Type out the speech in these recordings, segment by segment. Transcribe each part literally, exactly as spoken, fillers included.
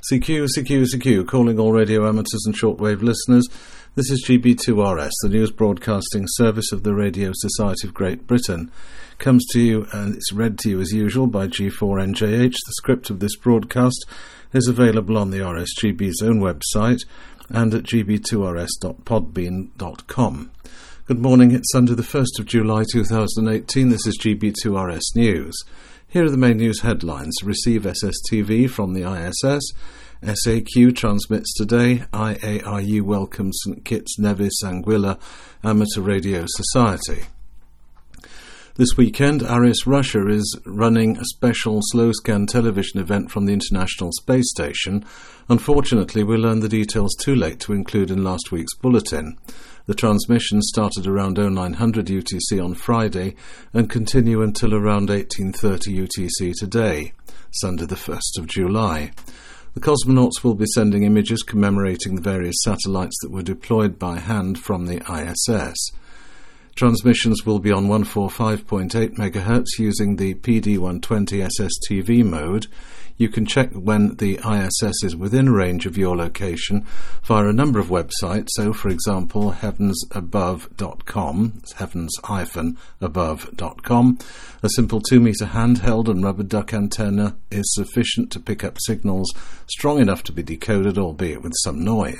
C Q, C Q, C Q, calling all radio amateurs and shortwave listeners. This is G B two R S, the news broadcasting service of the Radio Society of Great Britain. Comes to you and it's read to you as usual by G four N J H. The script of this broadcast is available on the R S G B's own website and at g b two r s dot podbean dot com. Good morning, it's Sunday the first of July two thousand eighteen. This is G B two R S News. Here are the main news headlines. Receive S S T V from the I S S. S A Q transmits today. I A R U welcomes St Kitts Nevis Anguilla Amateur Radio Society. This weekend, Aris Russia is running a special slow-scan television event from the International Space Station. Unfortunately, we learned the details too late to include in last week's bulletin. The transmission started around oh nine hundred U T C on Friday and continue until around eighteen thirty U T C today, Sunday the first of July. The cosmonauts will be sending images commemorating the various satellites that were deployed by hand from the I S S. Transmissions will be on one forty-five point eight megahertz using the P D one twenty S S T V mode. You can check when the I S S is within range of your location via a number of websites. So, for example, heavens above dot com, it's heavens dash above dot com. A simple two metre handheld and rubber duck antenna is sufficient to pick up signals strong enough to be decoded, albeit with some noise.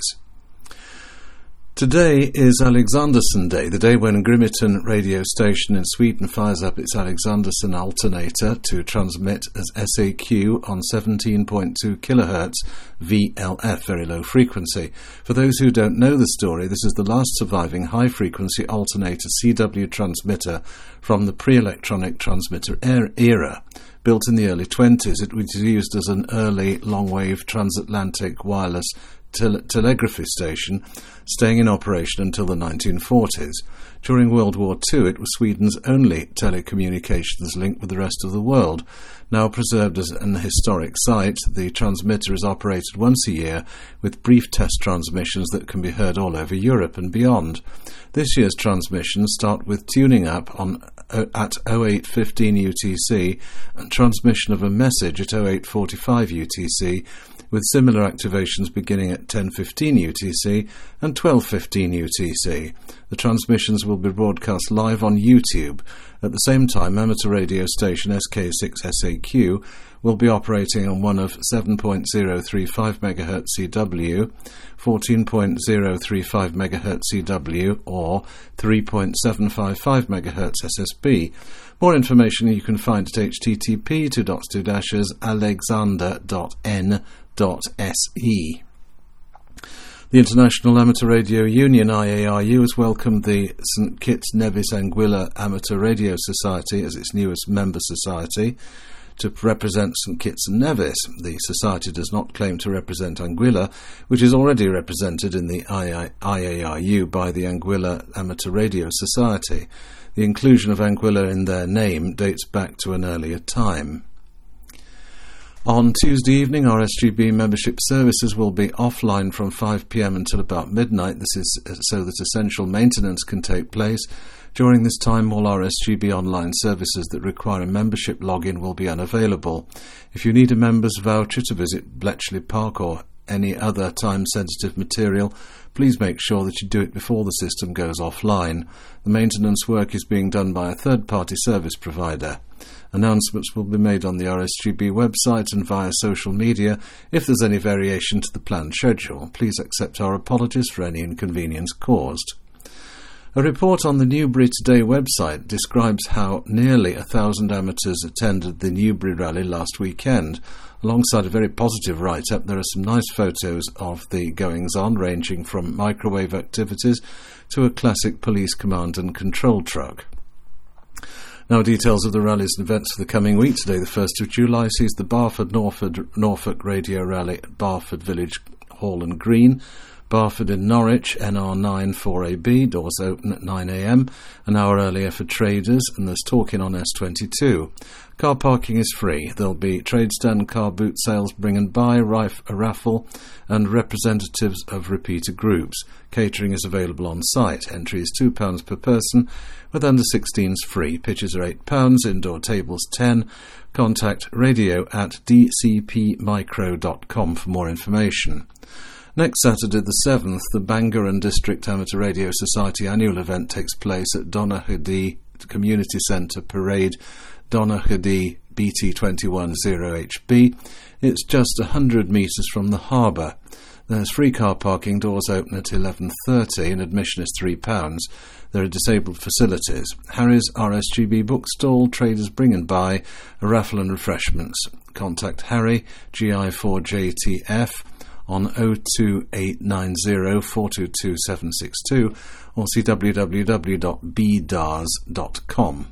Today is Alexanderson Day, the day when Grimeton radio station in Sweden fires up its Alexanderson alternator to transmit as S A Q on seventeen point two kilohertz V L F, very low frequency. For those who don't know the story, this is the last surviving high-frequency alternator C W transmitter from the pre-electronic transmitter era. Built in the early twenties, it was used as an early long-wave transatlantic wireless Tele- telegraphy station, staying in operation until the nineteen forties. During World War Two, it was Sweden's only telecommunications link with the rest of the world. Now preserved as an historic site, the transmitter is operated once a year with brief test transmissions that can be heard all over Europe and beyond. This year's transmissions start with tuning up on uh, at oh eight fifteen U T C and transmission of a message at oh eight forty-five U T C, with similar activations beginning at ten fifteen U T C and twelve fifteen U T C. The transmissions will be broadcast live on YouTube. At the same time, amateur radio station S K six S A Q will be operating on one of seven point oh three five megahertz C W, fourteen point oh three five megahertz C W, or three point seven five five megahertz S S B. More information you can find at h t t p two dots two dashes alexander dot n dot s e. The International Amateur Radio Union, I A R U, has welcomed the St Kitts Nevis Anguilla Amateur Radio Society as its newest member society to represent St Kitts and Nevis. The society does not claim to represent Anguilla, which is already represented in the I A R U by the Anguilla Amateur Radio Society. The inclusion of Anguilla in their name dates back to an earlier time. On Tuesday evening, R S G B membership services will be offline from five p.m. until about midnight. This is so that essential maintenance can take place. During this time, all R S G B online services that require a membership login will be unavailable. If you need a member's voucher to visit Bletchley Park or any other time-sensitive material, please make sure that you do it before the system goes offline. The maintenance work is being done by a third-party service provider. Announcements will be made on the R S G B website and via social media if there's any variation to the planned schedule. Please accept our apologies for any inconvenience caused. A report on the Newbury Today website describes how nearly a thousand amateurs attended the Newbury Rally last weekend. Alongside a very positive write-up, there are some nice photos of the goings-on, ranging from microwave activities to a classic police command and control truck. Now, details of the rallies and events for the coming week. Today, the first of July, sees the Barford Norfolk, Norfolk Radio Rally at Barford Village Hall and Green. Barford in Norwich, N R nine four A B, doors open at nine a m, an hour earlier for traders, and there's talking on S twenty-two. Car parking is free. There'll be trade stand, car boot sales, bring and buy, rif- a raffle, and representatives of repeater groups. Catering is available on site. Entry is two pounds per person, with under sixteens free. Pitches are eight pounds, indoor tables ten. Contact radio at d c p micro dot com for more information. Next Saturday the seventh, the Bangor and District Amateur Radio Society annual event takes place at Donaghadee Community Centre Parade, Donaghadee B T two one zero H B. It's just one hundred metres from the harbour. There's free car parking, doors open at eleven thirty, and admission is three pounds. There are disabled facilities. Harry's R S G B bookstall, traders bring and buy, a raffle and refreshments. Contact Harry, G I four J T F, on oh two eight nine oh four two two seven six two or see w w w dot b d a r s dot com.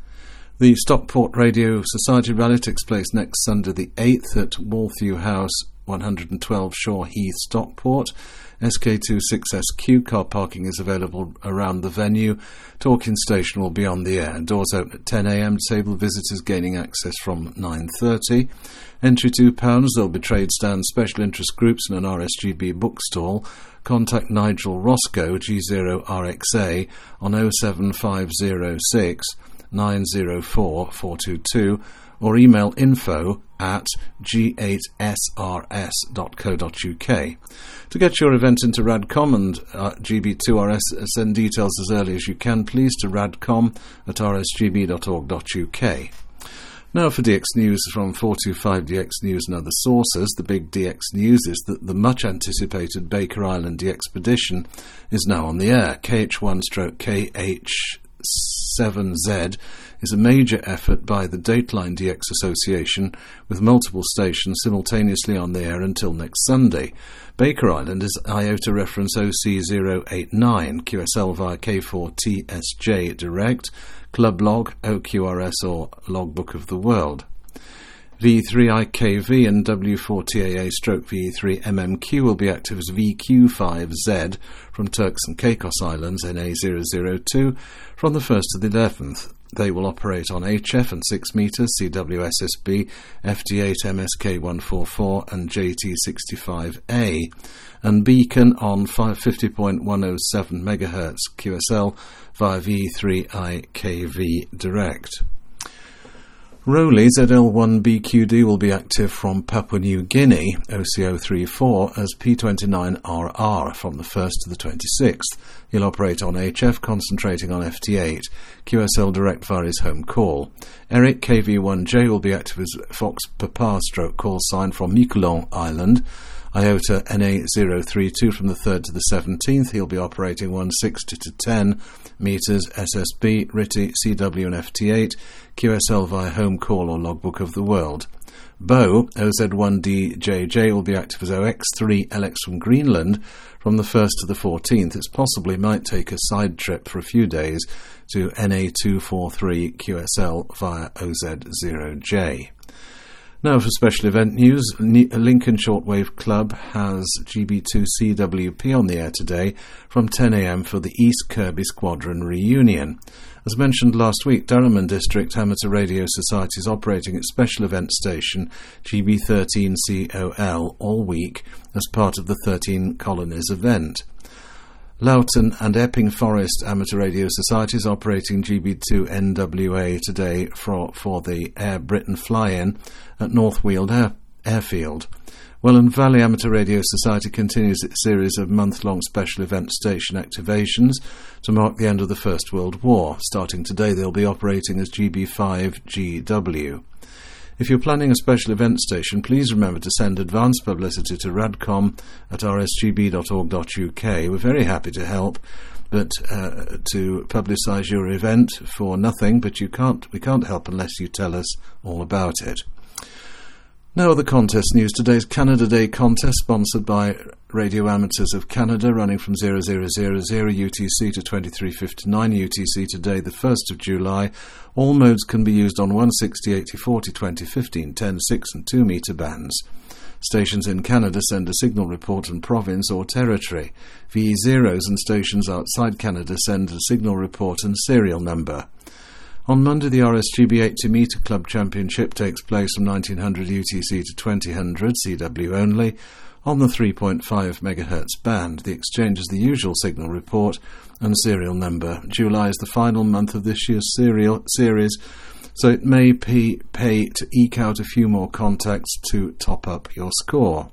The Stockport Radio Society Rally takes place next Sunday the eighth at Walthew House, one hundred twelve Shore Heath, Stockport. S K two six S Q car parking is available around the venue. Talking station will be on the air. Doors open at ten a m. Disabled visitors gaining access from nine thirty. Entry two pounds. There'll be trade stands, special interest groups, and an R S G B bookstall. Contact Nigel Roscoe, G zero R X A, on oh seven five oh six nine oh four four two two or email info at g eight s r s dot co dot u k. To get your event into Radcom and uh, G B two R S, send details as early as you can, please, to radcom at r s g b dot org dot u k. Now for D X News from four two five D X News and other sources. The big D X news is that the much-anticipated Baker Island DXpedition is now on the air. K H one K H seven Z is a major effort by the Dateline D X Association, with multiple stations simultaneously on the air until next Sunday. Baker Island is I O T A reference O C zero eight nine, Q S L via K four T S J Direct, Club Log, O Q R S or Logbook of the World. V three I K V and W four T A A stroke V three M M Q will be active as V Q five Z from Turks and Caicos Islands, N A zero zero two, from the first to the eleventh. They will operate on H F and six metres, C W S S B, F D eight M S K one forty-four and J T sixty-five A, and Beacon on fifty point one oh seven megahertz Q S L via V three I K V Direct. Rowley Z L one B Q D will be active from Papua New Guinea, O C zero three four, as P twenty-nine R R from the first to the twenty-sixth. He'll operate on H F, concentrating on F T eight, Q S L Direct via his home call. Eric K V one J will be active as Fox Papa stroke call sign from Miquelon Island, I O T A N A zero three two from the third to the seventeenth. He'll be operating one sixty to ten metres, S S B, R I T I, C W and F T eight, Q S L via home call or Logbook of the World. Bo, O Z one D J J, will be active as O X three L X from Greenland from the first to the fourteenth. It possibly might take a side trip for a few days to N A two forty-three Q S L via O Z zero J. Now for special event news, Lincoln Shortwave Club has G B two C W P on the air today from ten a m for the East Kirby Squadron reunion. As mentioned last week, Durham and District Amateur Radio Society is operating its special event station G B thirteen C O L all week as part of the thirteen Colonies event. Loughton and Epping Forest Amateur Radio Society is operating G B two N W A today for, for the Air Britain fly-in at North Weald Air, Airfield. Welland Valley Amateur Radio Society continues its series of month-long special event station activations to mark the end of the First World War. Starting today, they'll be operating as G B five G W. If you're planning a special event station, please remember to send advance publicity to radcom at r s g b dot org dot u k. We're very happy to help, but uh, to publicise your event for nothing, but you can't. We can't help unless you tell us all about it. Now other contest news. Today's Canada Day contest, sponsored by Radio Amateurs of Canada, running from zero zero zero zero U T C to twenty-three fifty-nine U T C today, the first of July. All modes can be used on one sixty, eighty, forty, twenty, fifteen, ten, six and two metre bands. Stations in Canada send a signal report and province or territory. V E zeros and stations outside Canada send a signal report and serial number. On Monday, the R S G B eighty metre Club Championship takes place from nineteen hundred U T C to twenty hundred, C W only, on the three point five megahertz band. The exchange is the usual signal report and serial number. July is the final month of this year's serial series, so it may pay, pay to eke out a few more contacts to top up your score.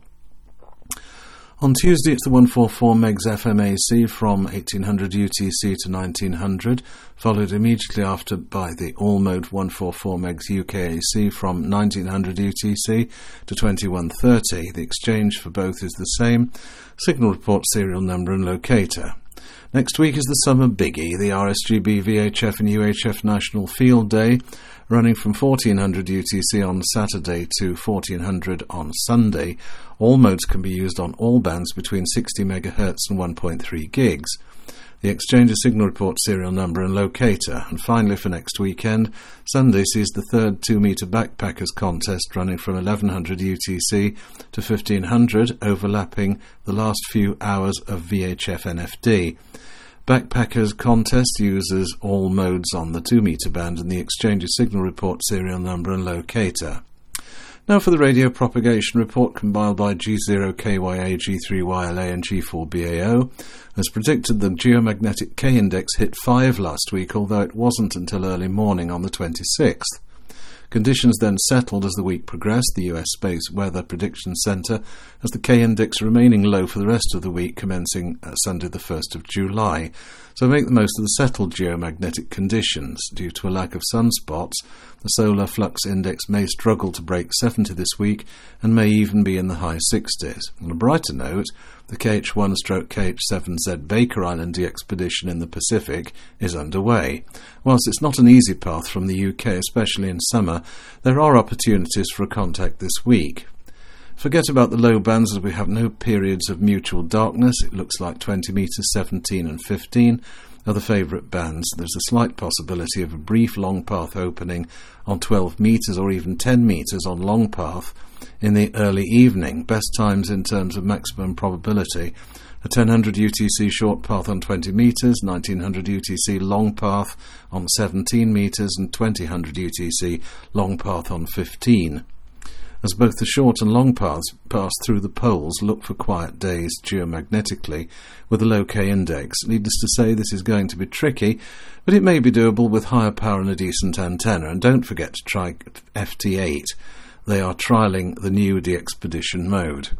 On Tuesday, it's the one forty-four megahertz F M A C from eighteen hundred U T C to nineteen hundred, followed immediately after by the all-mode one forty-four megahertz U K A C from nineteen hundred U T C to twenty-one thirty. The exchange for both is the same, signal report, serial number and locator. Next week is the summer biggie, the R S G B V H F and U H F National Field Day, running from fourteen hundred U T C on Saturday to fourteen hundred on Sunday. All modes can be used on all bands between sixty megahertz and one point three gigs. The exchange is signal report, serial number and locator. And finally, for next weekend, Sunday sees the third two metre backpackers contest running from eleven hundred U T C to fifteen hundred, overlapping the last few hours of V H F N F D. Backpackers contest uses all modes on the two metre band, and the exchange is signal report, serial number and locator. Now for the radio propagation report compiled by G zero K Y A, G three Y L A and G four B A O. As predicted, the geomagnetic K-index hit five last week, although it wasn't until early morning on the twenty-sixth. Conditions then settled as the week progressed. The U S Space Weather Prediction Centre has the K-index remaining low for the rest of the week, commencing uh, Sunday the first of July. So make the most of the settled geomagnetic conditions. Due to a lack of sunspots, the solar flux index may struggle to break seventy this week and may even be in the high sixties. On a brighter note, the K H one K H seven Z Baker Island expedition in the Pacific is underway. Whilst it's not an easy path from the U K, especially in summer, there are opportunities for a contact this week. Forget about the low bands as we have no periods of mutual darkness. It looks like twenty metres, seventeen and fifteen are the favourite bands. There's a slight possibility of a brief long path opening on twelve metres or even ten metres on long path in the early evening. Best times in terms of maximum probability: a ten hundred U T C short path on twenty metres, nineteen hundred U T C long path on seventeen metres and twenty hundred U T C long path on fifteen. As both the short and long paths pass through the poles, look for quiet days geomagnetically with a low K-index. Needless to say, this is going to be tricky, but it may be doable with higher power and a decent antenna. And don't forget to try F T eight. They are trialling the new de-expedition mode.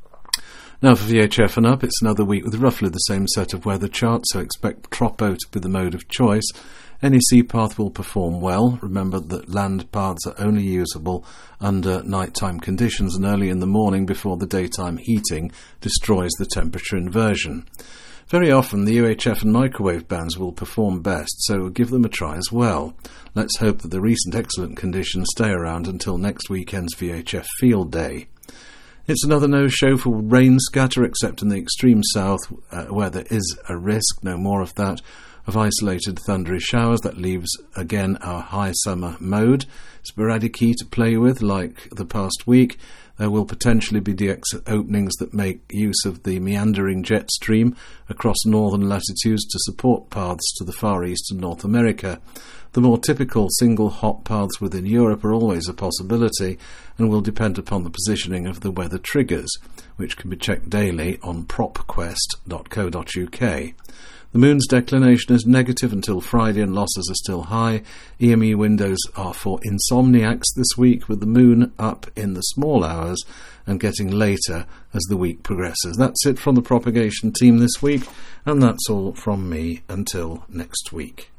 Now for V H F and up, it's another week with roughly the same set of weather charts, so expect Tropo to be the mode of choice. Any sea path will perform well. Remember that land paths are only usable under nighttime conditions and early in the morning before the daytime heating destroys the temperature inversion. Very often the U H F and microwave bands will perform best, so give them a try as well. Let's hope that the recent excellent conditions stay around until next weekend's V H F Field Day. It's another no-show for rain scatter, except in the extreme south uh, where there is a risk, no more of that, of isolated thundery showers. That leaves again our high summer mode. Sporadic heat to play with like the past week. There will potentially be D X openings that make use of the meandering jet stream across northern latitudes to support paths to the Far East and North America. The more typical single hot paths within Europe are always a possibility and will depend upon the positioning of the weather triggers, which can be checked daily on propquest dot co dot U K. The moon's declination is negative until Friday and losses are still high. E M E windows are for insomniacs this week, with the moon up in the small hours and getting later as the week progresses. That's it from the propagation team this week, and that's all from me until next week.